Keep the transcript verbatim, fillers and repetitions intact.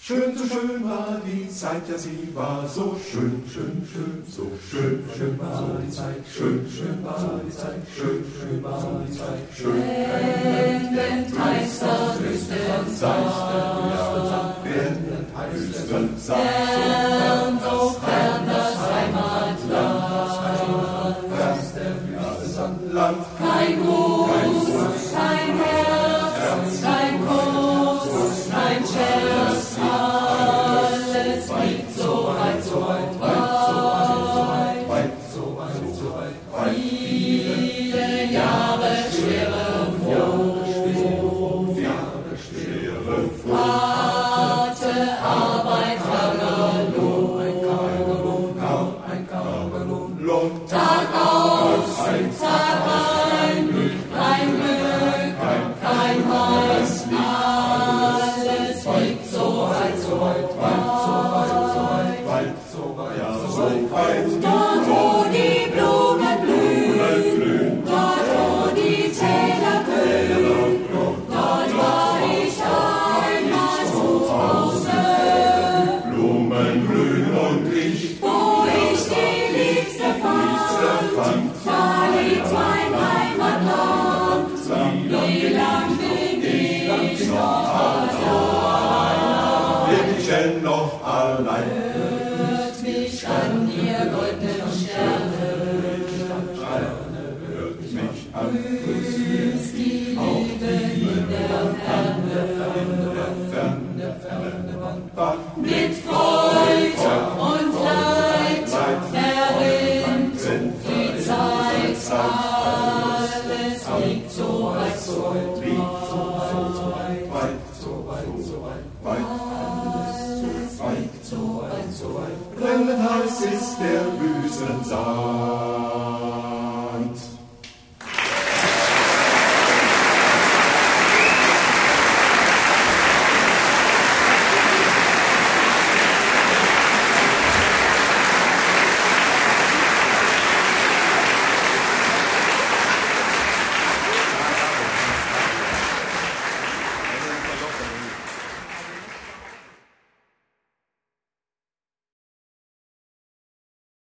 Schön, so schön war die Zeit, ja sie war so schön, schön, schön, so schön, schön war die Zeit, schön, schön war die Zeit, schön, schön war die Zeit, schön. Blendend heißt der Wüsten Sand, blendend heißt der Sand, fern, so fern das Heimatland, Land, kein Gruß, kein Herz, kein Kuss, kein Scherz, alles liegt so weit, so weit, weit, weit, so weit, so weit, weit. viele Jahre schwere Flucht, Jahre schwere Flucht, harte Arbeit, harter Lohn, ein karger Lohn, ein karger Lohn, Tag aus, Tag ein, kein Glück, kein Holz, alles liegt so weit, so weit, weit, so weit, so weit, weit, so weit, ja, so weit. Dort, wo die Blumen blühen, dort, wo die Täler glühen, dort war ich einmal zu Hause. Blumen blühen und ich, Wo ich die Liebste fand, da liegt mein Heimatland. Wie lang bin ich noch allein? bin ich denn noch allein? Hört mich an, ihr goldenen Sterne, Hört mich an, grüßt die Liebe in der Ferne, ferne, ferne Wand, mit Freude und Leid verrinnt die Zeit, alles liegt so weit, so weit, liegt so weit, so weit, so weit, so weit, weit, alles liegt so weit, so weit. brennend heiß ist der Wüstensand.